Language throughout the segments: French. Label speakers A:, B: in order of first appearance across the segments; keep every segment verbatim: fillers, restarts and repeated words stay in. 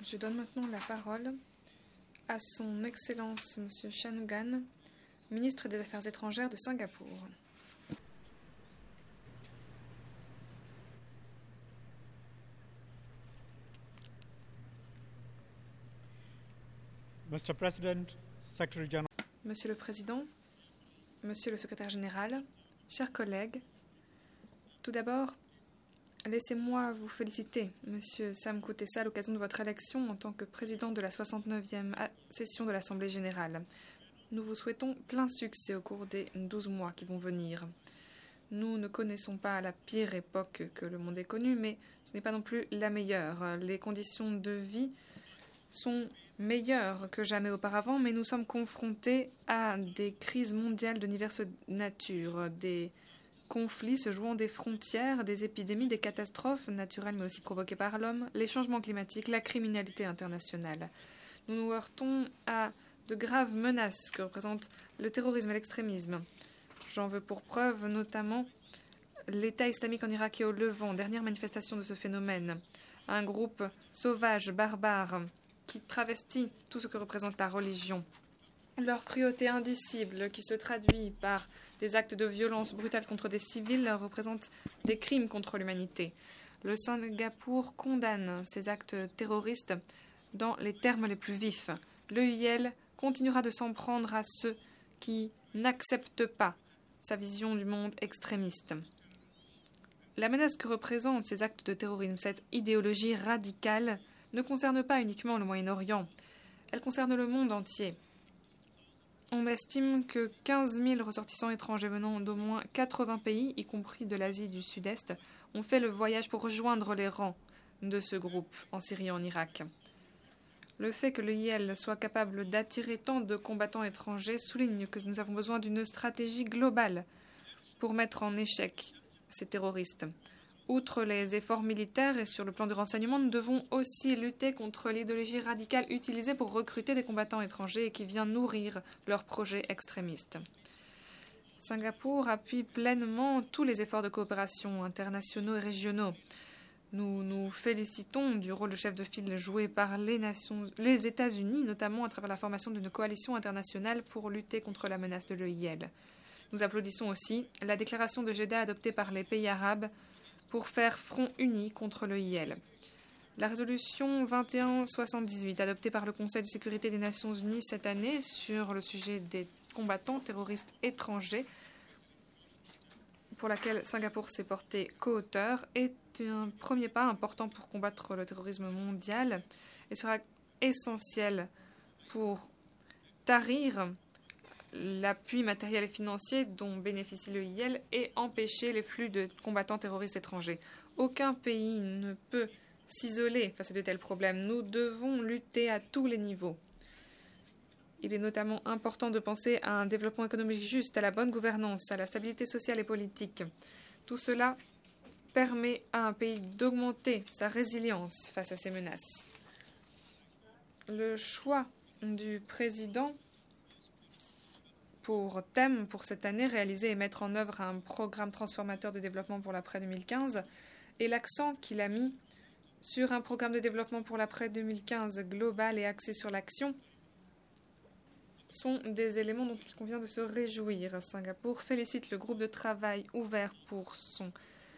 A: Je donne maintenant la parole à son Excellence M. Shanmugam, ministre des Affaires étrangères de Singapour.
B: Mister President, Secretary General.
A: Monsieur le Président, Monsieur le Secrétaire général, chers collègues, tout d'abord, laissez-moi vous féliciter, Monsieur Sam Kutesa, à l'occasion de votre élection en tant que président de la soixante-neuvième session de l'Assemblée générale. Nous vous souhaitons plein succès au cours des douze mois qui vont venir. Nous ne connaissons pas la pire époque que le monde ait connue, mais ce n'est pas non plus la meilleure. Les conditions de vie sont meilleures que jamais auparavant, mais nous sommes confrontés à des crises mondiales de diverses natures, des conflits se jouant des frontières, des épidémies, des catastrophes naturelles mais aussi provoquées par l'homme, les changements climatiques, la criminalité internationale. Nous nous heurtons à de graves menaces que représentent le terrorisme et l'extrémisme. J'en veux pour preuve notamment l'État islamique en Irak et au Levant, dernière manifestation de ce phénomène. Un groupe sauvage, barbare, qui travestit tout ce que représente la religion. Leur cruauté indicible, qui se traduit par des actes de violence brutale contre des civils, représente des crimes contre l'humanité. Le Singapour condamne ces actes terroristes dans les termes les plus vifs. L'E I L continuera de s'en prendre à ceux qui n'acceptent pas sa vision du monde extrémiste. La menace que représentent ces actes de terrorisme, cette idéologie radicale, ne concerne pas uniquement le Moyen-Orient. Elle concerne le monde entier. On estime que quinze mille ressortissants étrangers venant d'au moins quatre-vingts pays, y compris de l'Asie du Sud-Est, ont fait le voyage pour rejoindre les rangs de ce groupe en Syrie et en Irak. Le fait que l'E I L soit capable d'attirer tant de combattants étrangers souligne que nous avons besoin d'une stratégie globale pour mettre en échec ces terroristes. Outre les efforts militaires et sur le plan du renseignement, nous devons aussi lutter contre l'idéologie radicale utilisée pour recruter des combattants étrangers et qui vient nourrir leurs projets extrémistes. Singapour appuie pleinement tous les efforts de coopération internationaux et régionaux. Nous nous félicitons du rôle de chef de file joué par les, nations, les États-Unis, notamment à travers la formation d'une coalition internationale pour lutter contre la menace de l'E I L. Nous applaudissons aussi la déclaration de Jeddah adoptée par les pays arabes pour faire front uni contre l'E I L. La résolution vingt et un soixante-dix-huit, adoptée par le Conseil de sécurité des Nations Unies cette année sur le sujet des combattants terroristes étrangers, pour laquelle Singapour s'est porté co-auteur, est un premier pas important pour combattre le terrorisme mondial et sera essentiel pour tarir l'appui matériel et financier dont bénéficie l'E I L et empêcher les flux de combattants terroristes étrangers. Aucun pays ne peut s'isoler face à de tels problèmes. Nous devons lutter à tous les niveaux. Il est notamment important de penser à un développement économique juste, à la bonne gouvernance, à la stabilité sociale et politique. Tout cela permet à un pays d'augmenter sa résilience face à ces menaces. Le choix du président pour thème pour cette année, réaliser et mettre en œuvre un programme transformateur de développement pour l'après deux mille quinze et l'accent qu'il a mis sur un programme de développement pour l'après deux mille quinze global et axé sur l'action sont des éléments dont il convient de se réjouir. Singapour félicite le groupe de travail ouvert pour son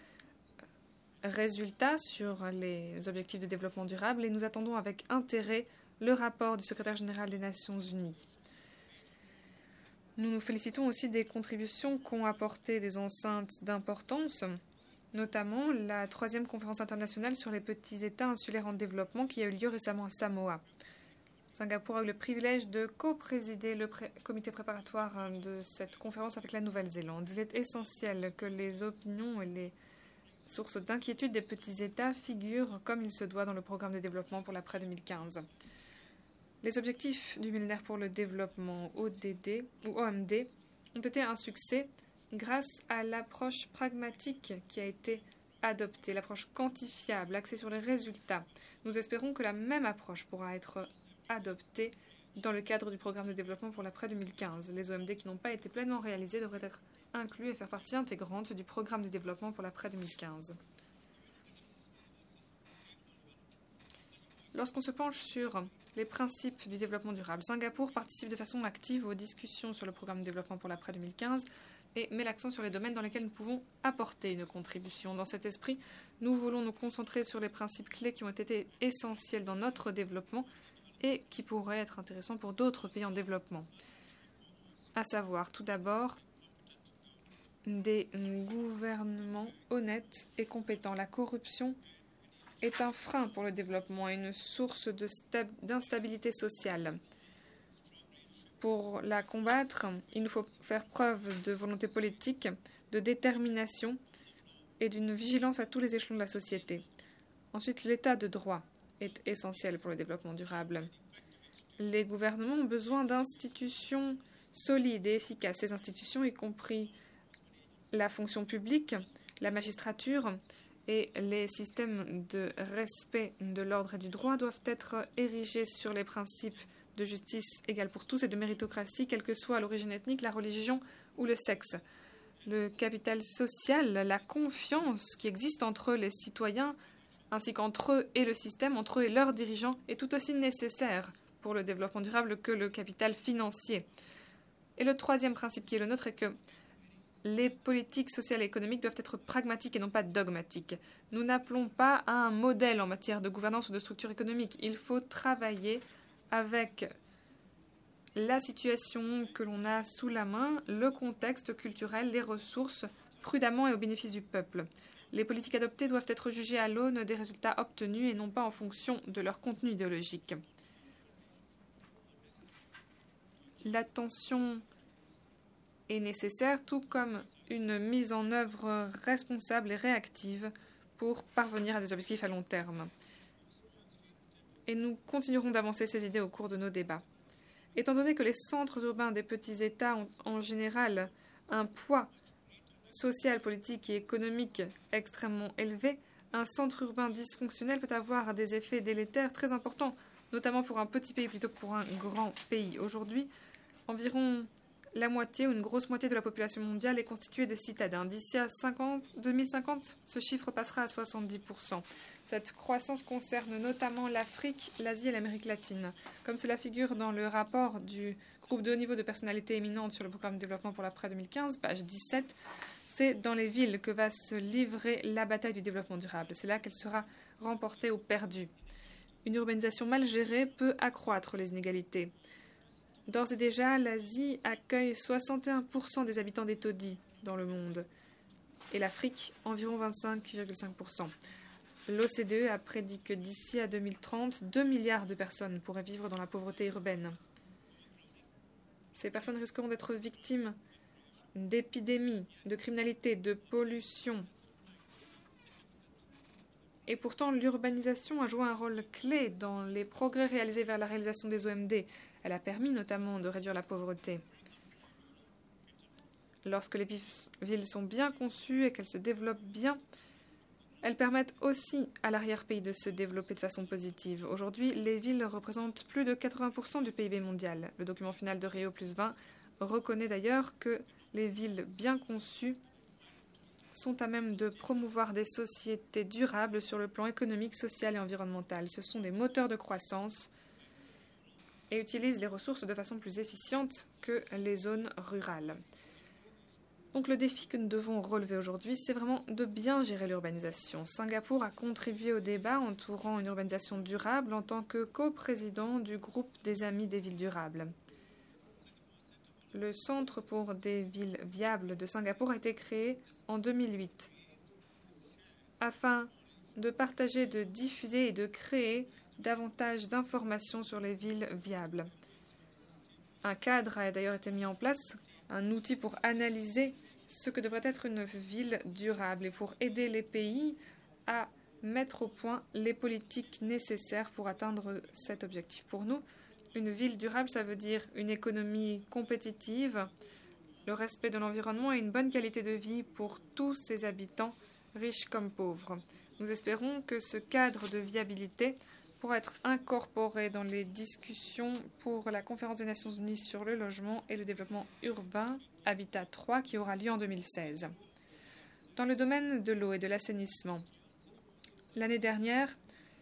A: résultat sur les objectifs de développement durable et nous attendons avec intérêt le rapport du secrétaire général des Nations Unies. Nous nous félicitons aussi des contributions qu'ont apportées des enceintes d'importance, notamment la troisième conférence internationale sur les petits États insulaires en développement qui a eu lieu récemment à Samoa. Singapour a eu le privilège de co-présider le pré comité préparatoire de cette conférence avec la Nouvelle-Zélande. Il est essentiel que les opinions et les sources d'inquiétude des petits États figurent comme il se doit dans le programme de développement pour l'après deux mille quinze. Les objectifs du millénaire pour le développement, O D D ou O M D, ont été un succès grâce à l'approche pragmatique qui a été adoptée, l'approche quantifiable, axée sur les résultats. Nous espérons que la même approche pourra être adoptée dans le cadre du programme de développement pour l'après deux mille quinze. Les O M D qui n'ont pas été pleinement réalisés devraient être inclus et faire partie intégrante du programme de développement pour l'après deux mille quinze. Lorsqu'on se penche sur les principes du développement durable, Singapour participe de façon active aux discussions sur le programme de développement pour l'après deux mille quinze et met l'accent sur les domaines dans lesquels nous pouvons apporter une contribution. Dans cet esprit, nous voulons nous concentrer sur les principes clés qui ont été essentiels dans notre développement et qui pourraient être intéressants pour d'autres pays en développement. À savoir, tout d'abord, des gouvernements honnêtes et compétents. La corruption est un frein pour le développement et une source de stab- d'instabilité sociale. Pour la combattre, il nous faut faire preuve de volonté politique, de détermination et d'une vigilance à tous les échelons de la société. Ensuite, l'état de droit est essentiel pour le développement durable. Les gouvernements ont besoin d'institutions solides et efficaces. Ces institutions, y compris la fonction publique, la magistrature et les systèmes de respect de l'ordre et du droit, doivent être érigés sur les principes de justice égale pour tous et de méritocratie, quelle que soit l'origine ethnique, la religion ou le sexe. Le capital social, la confiance qui existe entre les citoyens, ainsi qu'entre eux et le système, entre eux et leurs dirigeants, est tout aussi nécessaire pour le développement durable que le capital financier. Et le troisième principe qui est le nôtre est que les politiques sociales et économiques doivent être pragmatiques et non pas dogmatiques. Nous n'appelons pas à un modèle en matière de gouvernance ou de structure économique. Il faut travailler avec la situation que l'on a sous la main, le contexte culturel, les ressources, prudemment et au bénéfice du peuple. Les politiques adoptées doivent être jugées à l'aune des résultats obtenus et non pas en fonction de leur contenu idéologique. L'attention est nécessaire, tout comme une mise en œuvre responsable et réactive pour parvenir à des objectifs à long terme. Et nous continuerons d'avancer ces idées au cours de nos débats. Étant donné que les centres urbains des petits États ont en général un poids social, politique et économique extrêmement élevé, un centre urbain dysfonctionnel peut avoir des effets délétères très importants, notamment pour un petit pays plutôt que pour un grand pays. Aujourd'hui, environ la moitié ou une grosse moitié de la population mondiale est constituée de citadins. D'ici à deux mille cinquante, ce chiffre passera à soixante-dix pour cent. Cette croissance concerne notamment l'Afrique, l'Asie et l'Amérique latine. Comme cela figure dans le rapport du groupe de haut niveau de personnalités éminentes sur le programme de développement pour l'après deux mille quinze, page dix-sept, c'est dans les villes que va se livrer la bataille du développement durable. C'est là qu'elle sera remportée ou perdue. Une urbanisation mal gérée peut accroître les inégalités. D'ores et déjà, l'Asie accueille soixante et un pour cent des habitants des taudis dans le monde et l'Afrique environ vingt-cinq virgule cinq pour cent. L'O C D E a prédit que d'ici à deux mille trente, deux milliards de personnes pourraient vivre dans la pauvreté urbaine. Ces personnes risqueront d'être victimes d'épidémies, de criminalité, de pollution. Et pourtant, l'urbanisation a joué un rôle clé dans les progrès réalisés vers la réalisation des O M D. Elle a permis notamment de réduire la pauvreté. Lorsque les villes sont bien conçues et qu'elles se développent bien, elles permettent aussi à l'arrière-pays de se développer de façon positive. Aujourd'hui, les villes représentent plus de quatre-vingts pour cent du P I B mondial. Le document final de Rio plus vingt reconnaît d'ailleurs que les villes bien conçues sont à même de promouvoir des sociétés durables sur le plan économique, social et environnemental. Ce sont des moteurs de croissance et utilisent les ressources de façon plus efficiente que les zones rurales. Donc le défi que nous devons relever aujourd'hui, c'est vraiment de bien gérer l'urbanisation. Singapour a contribué au débat entourant une urbanisation durable en tant que coprésident du groupe des Amis des villes durables. Le Centre pour des villes viables de Singapour a été créé en deux mille huit afin de partager, de diffuser et de créer davantage d'informations sur les villes viables. Un cadre a d'ailleurs été mis en place, un outil pour analyser ce que devrait être une ville durable et pour aider les pays à mettre au point les politiques nécessaires pour atteindre cet objectif. Pour nous, une ville durable, ça veut dire une économie compétitive, le respect de l'environnement et une bonne qualité de vie pour tous ses habitants, riches comme pauvres. Nous espérons que ce cadre de viabilité pourra être incorporé dans les discussions pour la Conférence des Nations Unies sur le logement et le développement urbain, Habitat trois, qui aura lieu en deux mille seize. Dans le domaine de l'eau et de l'assainissement, l'année dernière,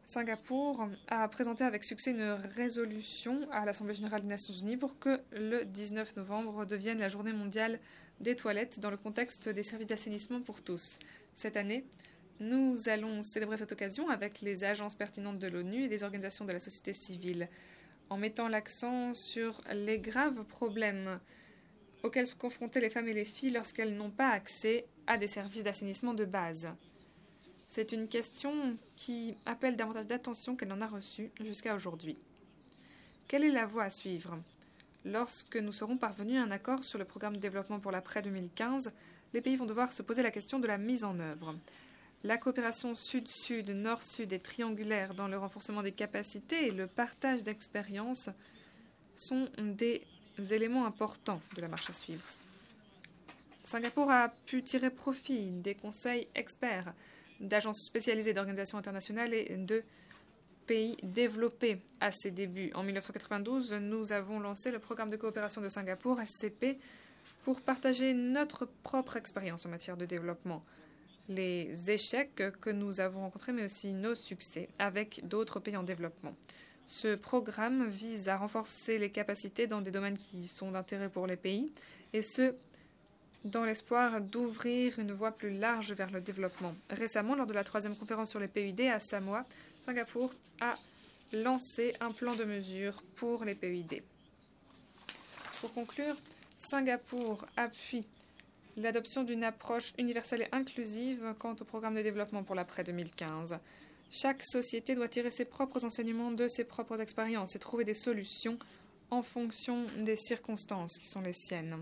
A: Singapour a présenté avec succès une résolution à l'Assemblée générale des Nations unies pour que le dix-neuf novembre devienne la journée mondiale des toilettes dans le contexte des services d'assainissement pour tous. Cette année, nous allons célébrer cette occasion avec les agences pertinentes de l'ONU et des organisations de la société civile, en mettant l'accent sur les graves problèmes auxquels sont confrontées les femmes et les filles lorsqu'elles n'ont pas accès à des services d'assainissement de base. C'est une question qui appelle davantage d'attention qu'elle n'en a reçu jusqu'à aujourd'hui. Quelle est la voie à suivre? Lorsque nous serons parvenus à un accord sur le programme de développement pour l'après deux mille quinze, les pays vont devoir se poser la question de la mise en œuvre. La coopération sud-sud, nord-sud et triangulaire dans le renforcement des capacités et le partage d'expériences sont des éléments importants de la marche à suivre. Singapour a pu tirer profit des conseils experts d'agences spécialisées d'organisations internationales et de pays développés à ses débuts. En mille neuf cent quatre-vingt-douze, nous avons lancé le programme de coopération de Singapour, S C P, pour partager notre propre expérience en matière de développement, les échecs que nous avons rencontrés, mais aussi nos succès avec d'autres pays en développement. Ce programme vise à renforcer les capacités dans des domaines qui sont d'intérêt pour les pays, et ce, dans l'espoir d'ouvrir une voie plus large vers le développement. Récemment, lors de la troisième conférence sur les P U D à Samoa, Singapour a lancé un plan de mesures pour les P U D. Pour conclure, Singapour appuie l'adoption d'une approche universelle et inclusive quant au programme de développement pour l'après deux mille quinze. Chaque société doit tirer ses propres enseignements de ses propres expériences et trouver des solutions en fonction des circonstances qui sont les siennes.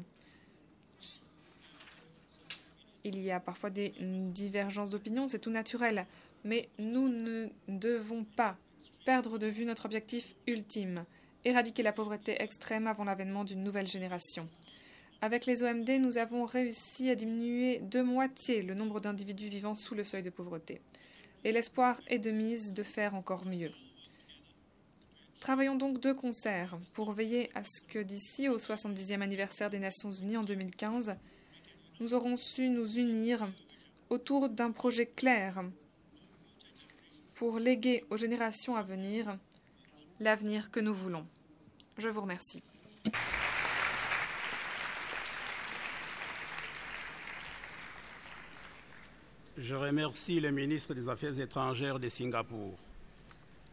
A: Il y a parfois des divergences d'opinion, c'est tout naturel, mais nous ne devons pas perdre de vue notre objectif ultime, éradiquer la pauvreté extrême avant l'avènement d'une nouvelle génération. Avec les O M D, nous avons réussi à diminuer de moitié le nombre d'individus vivant sous le seuil de pauvreté. Et l'espoir est de mise de faire encore mieux. Travaillons donc de concert pour veiller à ce que d'ici au soixante-dixième anniversaire des Nations Unies en deux mille quinze, nous aurons su nous unir autour d'un projet clair pour léguer aux générations à venir l'avenir que nous voulons. Je vous remercie.
C: Je remercie le ministre des Affaires étrangères de Singapour.